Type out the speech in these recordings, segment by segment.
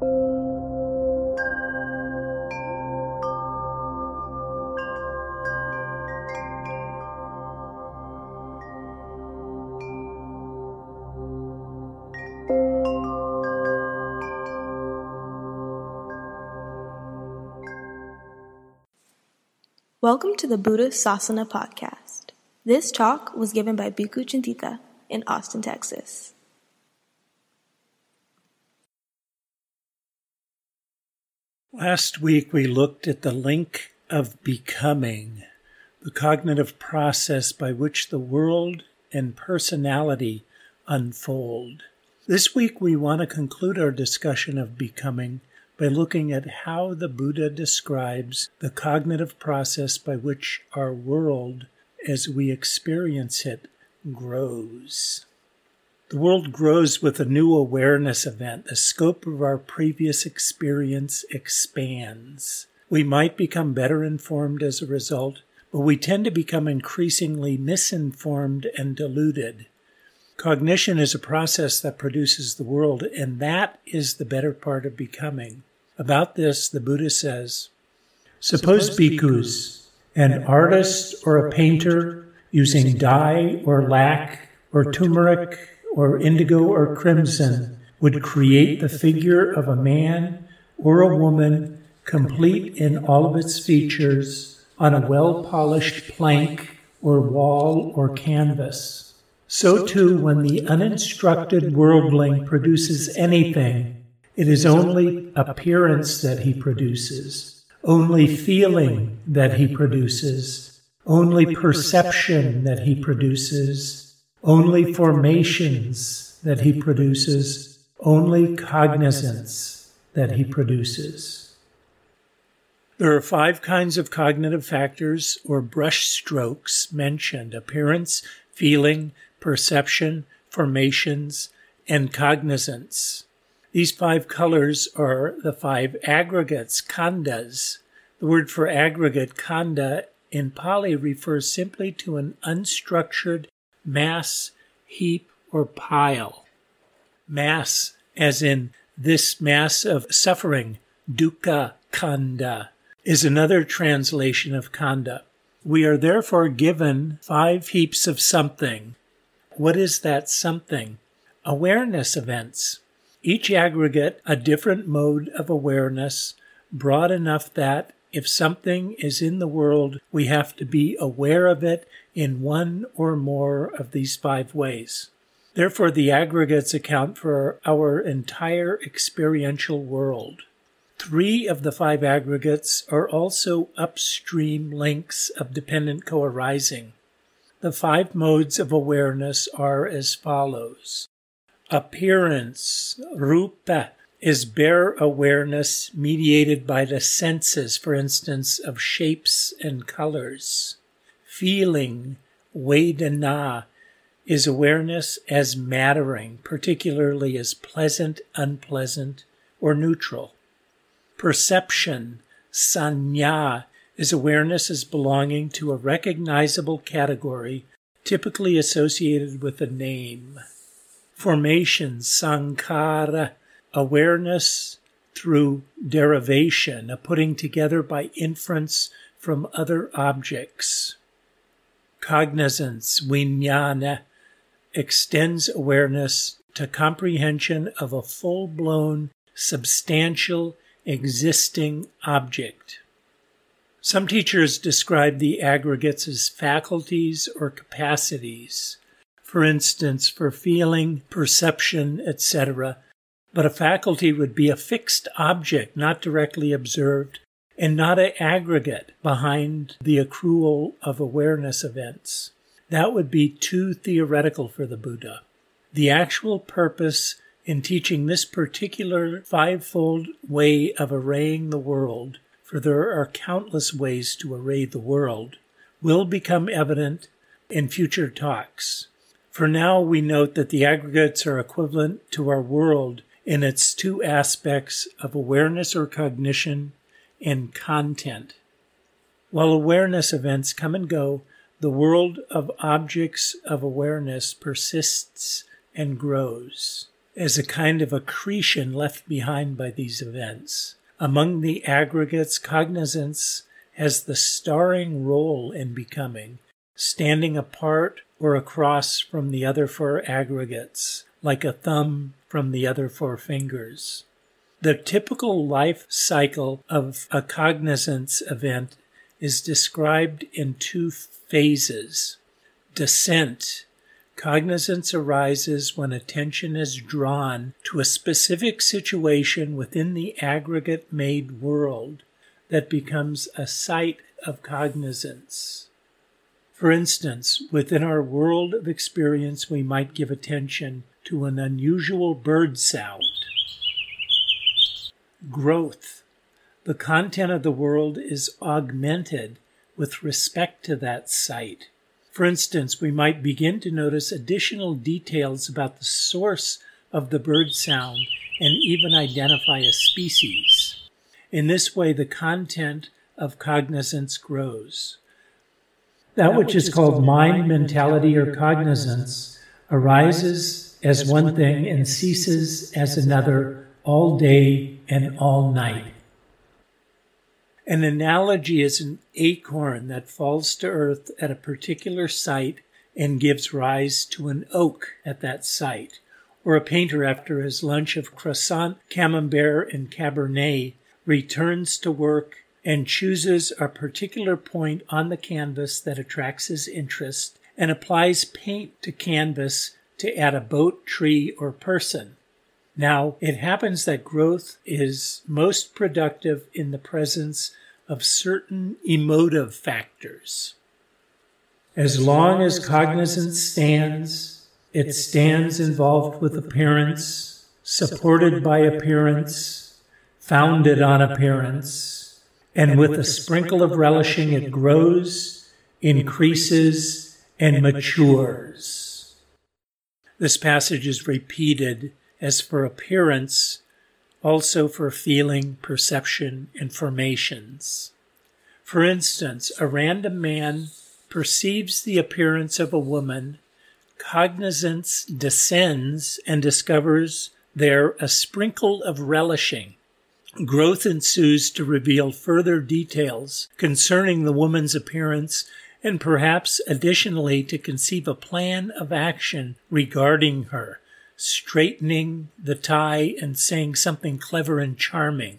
Welcome to the Buddha Sasana podcast. This talk was given by Bhikkhu Chintita in Austin, Texas. Last week we looked at the link of becoming, the cognitive process by which the world and personality unfold. This week we want to conclude our discussion of becoming by looking at how the Buddha describes the cognitive process by which our world, as we experience it, grows. The world grows with a new awareness event. The scope of our previous experience expands. We might become better informed as a result, but we tend to become increasingly misinformed and deluded. Cognition is a process that produces the world, and that is the better part of becoming. About this, the Buddha says, "Suppose bhikkhus, an artist or a painter, using dye or lac or turmeric or indigo or crimson, would create the figure of a man or a woman, complete in all of its features, on a well-polished plank or wall or canvas. So too, when the uninstructed worldling produces anything, it is only appearance that he produces, only feeling that he produces, only perception that he produces, only formations that he produces, only cognizance that he produces." There are 5 kinds of cognitive factors or brush strokes mentioned: appearance, feeling, perception, formations, and cognizance. These 5 colors are the 5 aggregates, khandhas. The word for aggregate, khandha, in Pali refers simply to an unstructured mass, heap, or pile. Mass, as in this mass of suffering, dukkha khandha, is another translation of khandha. We are therefore given 5 heaps of something. What is that something? Awareness events. Each aggregate a different mode of awareness, broad enough that if something is in the world, we have to be aware of it in one or more of these 5 ways. Therefore, the aggregates account for our entire experiential world. 3 of the 5 aggregates are also upstream links of dependent co-arising. The 5 modes of awareness are as follows. Appearance, rupa, is bare awareness mediated by the senses, for instance, of shapes and colors. Feeling, vedana, is awareness as mattering, particularly as pleasant, unpleasant, or neutral. Perception, sanya, is awareness as belonging to a recognizable category, typically associated with a name. Formation, sankhara, awareness through derivation, a putting together by inference from other objects. Cognizance, vijnana, extends awareness to comprehension of a full-blown, substantial, existing object. Some teachers describe the aggregates as faculties or capacities, for instance, for feeling, perception, etc., but a faculty would be a fixed object, not directly observed, and not an aggregate behind the accrual of awareness events. That would be too theoretical for the Buddha. The actual purpose in teaching this particular 5-fold way of arraying the world, for there are countless ways to array the world, will become evident in future talks. For now, we note that the aggregates are equivalent to our world in its 2 aspects of awareness or cognition and content. While awareness events come and go, the world of objects of awareness persists and grows. as a kind of accretion left behind by these events. Among the aggregates, cognizance has the starring role in becoming, standing apart or across from the other four aggregates, like a thumb from the other four fingers. The typical life cycle of a cognizance event is described in two phases. Descent. Cognizance arises when attention is drawn to a specific situation within the aggregate-made world that becomes a site of cognizance. For instance, within our world of experience, we might give attention to an unusual bird sound. Growth. The content of the world is augmented with respect to that site. For instance, we might begin to notice additional details about the source of the bird sound and even identify a species. In this way, the content of cognizance grows. That which is called mind, mentality, or cognizance arises as one thing and ceases as another all day and all night. An analogy is an acorn that falls to earth at a particular site and gives rise to an oak at that site, or a painter after his lunch of croissant, camembert, and cabernet returns to work and chooses a particular point on the canvas that attracts his interest and applies paint to canvas to add a boat, tree, or person. Now, it happens that growth is most productive in the presence of certain emotive factors. As long as cognizance stands, it stands involved with appearance, supported by appearance, founded on appearance, and with a sprinkle of relishing it grows, increases, and matures. This passage is repeated as for appearance, also for feeling, perception, and formations. For instance, a random man perceives the appearance of a woman, cognizance descends and discovers there a sprinkle of relishing. Growth ensues to reveal further details concerning the woman's appearance and perhaps additionally to conceive a plan of action regarding her, straightening the tie and saying something clever and charming.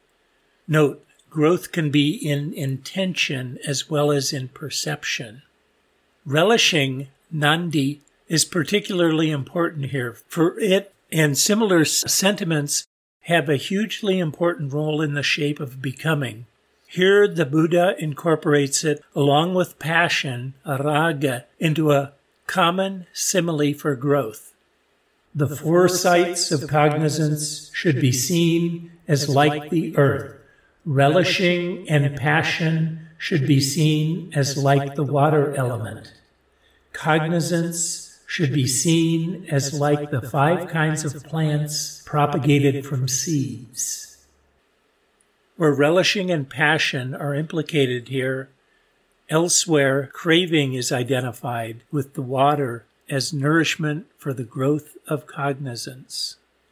Note, growth can be in intention as well as in perception. Relishing, nandi, is particularly important here, for it and similar sentiments have a hugely important role in the shape of becoming. Here the Buddha incorporates it along with passion, raga, into a common simile for growth. The four sights of cognizance should be seen as like the earth. Relishing and passion should be seen as like the water element. Cognizance should be seen as like the 5 kinds of plants propagated from seeds. Where relishing and passion are implicated here, elsewhere craving is identified with the water as nourishment for the growth of cognizance.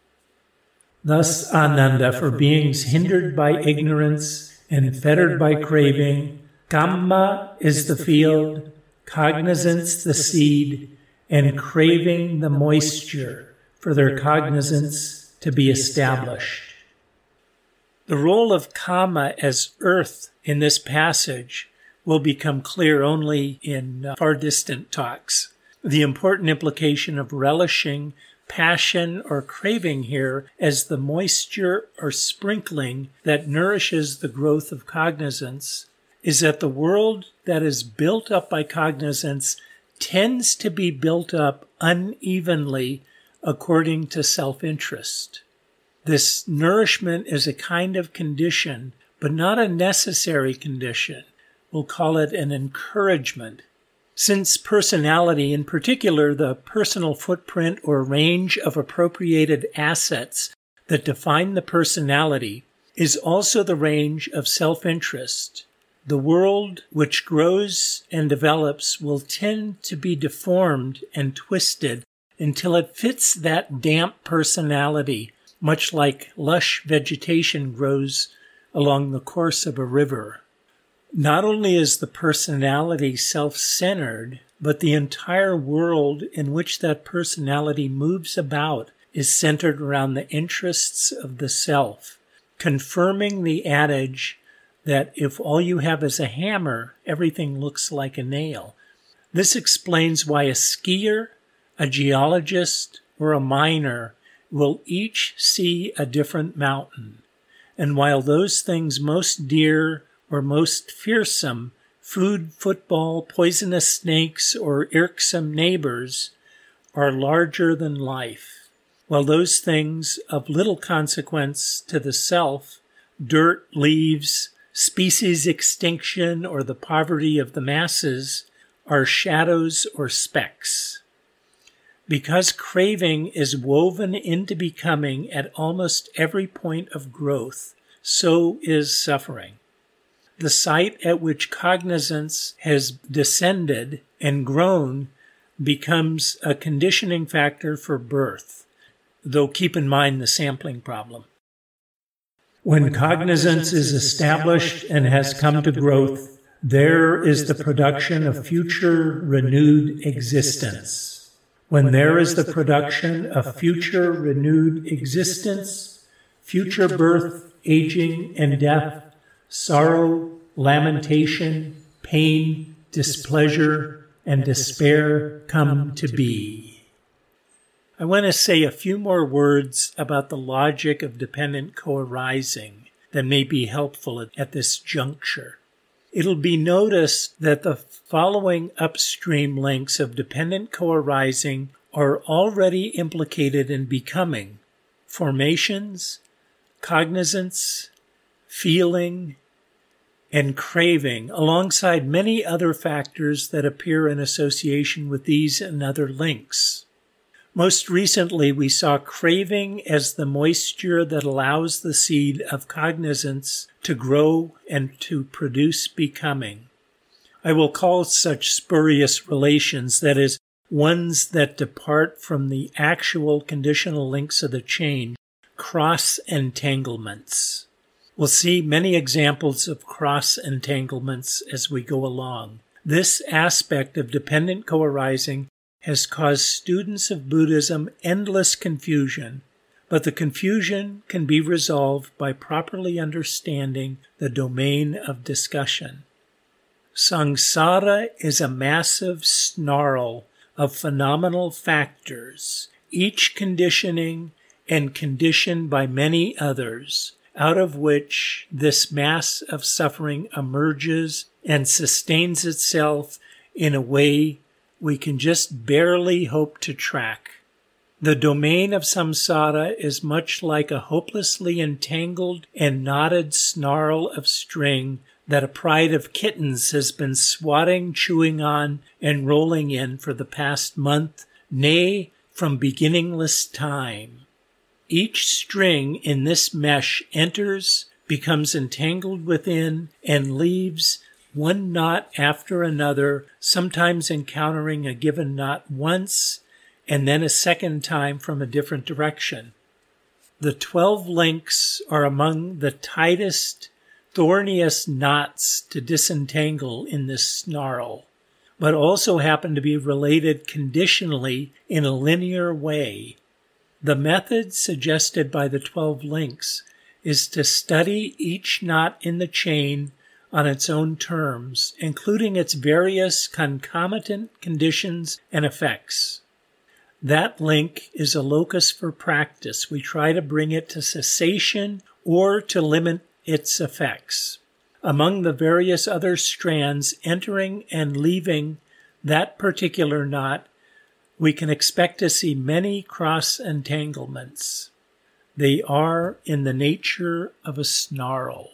Thus, Ananda, for beings hindered by ignorance and fettered by craving, Kamma is the field, cognizance the seed, and craving the moisture for their cognizance to be established. The role of Kamma as earth in this passage will become clear only in far distant talks. The important implication of relishing, passion, or craving here as the moisture or sprinkling that nourishes the growth of cognizance is that the world that is built up by cognizance tends to be built up unevenly according to self-interest. This nourishment is a kind of condition, but not a necessary condition. We'll call it an encouragement. Since personality, in particular the personal footprint or range of appropriated assets that define the personality, is also the range of self-interest, the world which grows and develops will tend to be deformed and twisted until it fits that damp personality, much like lush vegetation grows along the course of a river. Not only is the personality self-centered, but the entire world in which that personality moves about is centered around the interests of the self, confirming the adage that if all you have is a hammer, everything looks like a nail. This explains why a skier, a geologist, or a miner will each see a different mountain. And while those things most dear or most fearsome, food, football, poisonous snakes, or irksome neighbors, are larger than life, while those things of little consequence to the self, dirt, leaves, species extinction, or the poverty of the masses, are shadows or specks. Because craving is woven into becoming at almost every point of growth, so is suffering. The site at which cognizance has descended and grown becomes a conditioning factor for birth, though keep in mind the sampling problem. When cognizance is established and has come to growth, there is the production of future renewed existence. When there is the production of future renewed existence, future birth, aging, and death, sorrow, lamentation, pain, displeasure, and despair come to be. I want to say a few more words about the logic of dependent co-arising that may be helpful at this juncture. It'll be noticed that the following upstream links of dependent co-arising are already implicated in becoming: formations, cognizance, feeling, and craving, alongside many other factors that appear in association with these and other links. Most recently, we saw craving as the moisture that allows the seed of cognizance to grow and to produce becoming. I will call such spurious relations, that is, ones that depart from the actual conditional links of the chain, cross-entanglements. We'll see many examples of cross-entanglements as we go along. This aspect of dependent co-arising has caused students of Buddhism endless confusion, but the confusion can be resolved by properly understanding the domain of discussion. Samsara is a massive snarl of phenomenal factors, each conditioning and conditioned by many others, out of which this mass of suffering emerges and sustains itself in a way we can just barely hope to track. The domain of samsara is much like a hopelessly entangled and knotted snarl of string that a pride of kittens has been swatting, chewing on, and rolling in for the past month, nay, from beginningless time. Each string in this mesh enters, becomes entangled within, and leaves one knot after another, sometimes encountering a given knot once, and then a second time from a different direction. The 12 links are among the tightest, thorniest knots to disentangle in this snarl, but also happen to be related conditionally in a linear way. The method suggested by the 12 links is to study each knot in the chain on its own terms, including its various concomitant conditions and effects. That link is a locus for practice. We try to bring it to cessation or to limit its effects. Among the various other strands entering and leaving that particular knot, we can expect to see many cross-entanglements. They are in the nature of a snarl.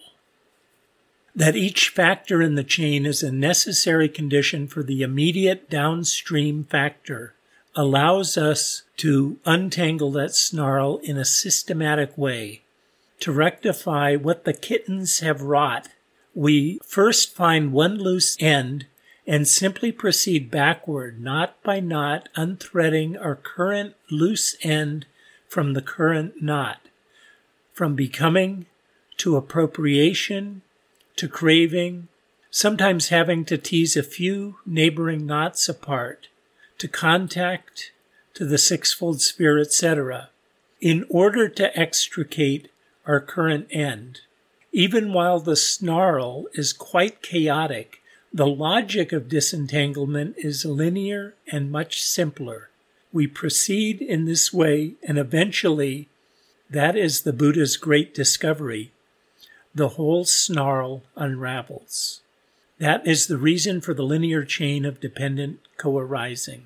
That each factor in the chain is a necessary condition for the immediate downstream factor allows us to untangle that snarl in a systematic way. To rectify what the kittens have wrought, we first find one loose end and simply proceed backward, knot by knot, unthreading our current loose end from the current knot, from becoming to appropriation to craving, sometimes having to tease a few neighboring knots apart, to contact, to the sixfold sphere, etc., in order to extricate our current end. Even while the snarl is quite chaotic, the logic of disentanglement is linear and much simpler. We proceed in this way, and eventually, that is the Buddha's great discovery, the whole snarl unravels. That is the reason for the linear chain of dependent co-arising.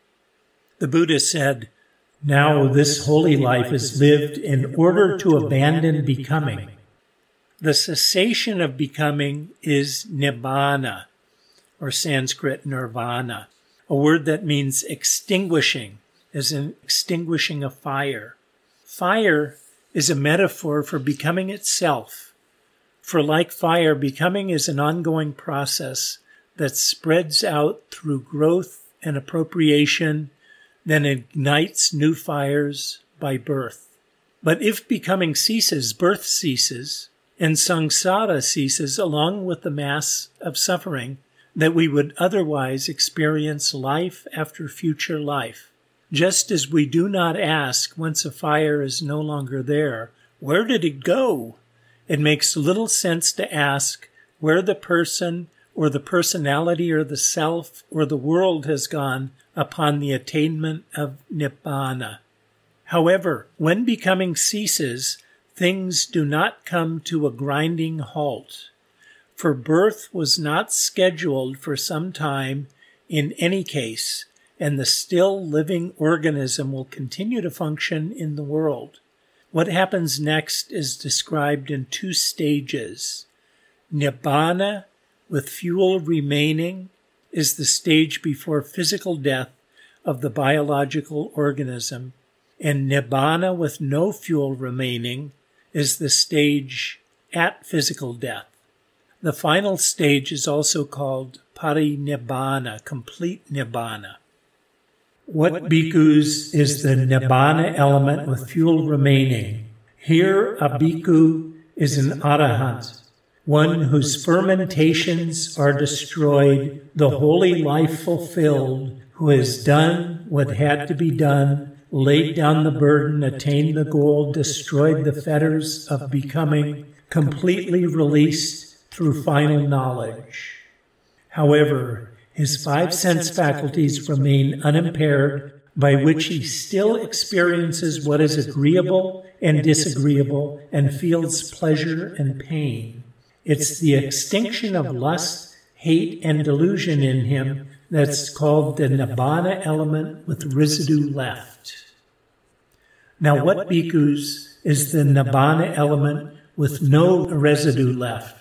The Buddha said, "Now this holy life is lived in order to abandon becoming." The cessation of becoming is nibbana, or Sanskrit nirvana, a word that means extinguishing, as in extinguishing a fire. Fire is a metaphor for becoming itself. For like fire, becoming is an ongoing process that spreads out through growth and appropriation, then ignites new fires by birth. But if becoming ceases, birth ceases, and samsara ceases along with the mass of suffering that we would otherwise experience life after future life. Just as we do not ask, once a fire is no longer there, where did it go? It makes little sense to ask where the person or the personality or the self or the world has gone upon the attainment of nibbana. However, when becoming ceases, things do not come to a grinding halt. For birth was not scheduled for some time in any case, and the still living organism will continue to function in the world. What happens next is described in 2 stages. Nibbana, with fuel remaining, is the stage before physical death of the biological organism, and nibbana with no fuel remaining is the stage at physical death. The final stage is also called parinibbana, complete nibbana. What bhikkhus is the nibbana element with fuel remaining? Here a bhikkhu is an arahant, one whose fermentations are destroyed, the holy life fulfilled, who has done what had to be done, laid down the burden, attained the goal, destroyed the fetters of becoming, completely released through final knowledge. However, his 5 sense faculties remain unimpaired, by which he still experiences what is agreeable and disagreeable and feels pleasure and pain. It's the extinction of lust, hate, and delusion in him that's called the nibbana element with residue left. Now, what bhikkhus is the nibbana element with no residue left?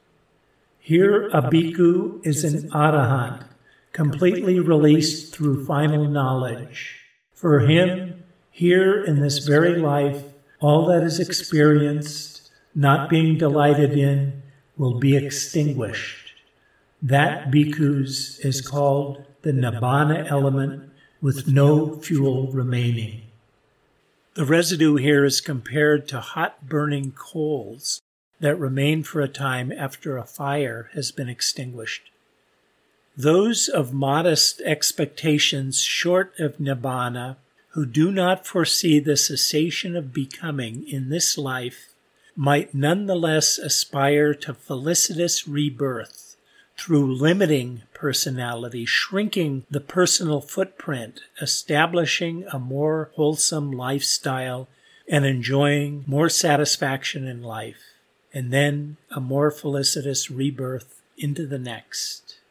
Here a bhikkhu is an arahant, completely released through final knowledge. For him, here in this very life, all that is experienced, not being delighted in, will be extinguished. That bhikkhus is called the nibbana element with no fuel remaining. The residue here is compared to hot burning coals that remain for a time after a fire has been extinguished. Those of modest expectations short of nibbana, who do not foresee the cessation of becoming in this life, might nonetheless aspire to felicitous rebirth through limiting personality, shrinking the personal footprint, establishing a more wholesome lifestyle, and enjoying more satisfaction in life, and then a more felicitous rebirth into the next.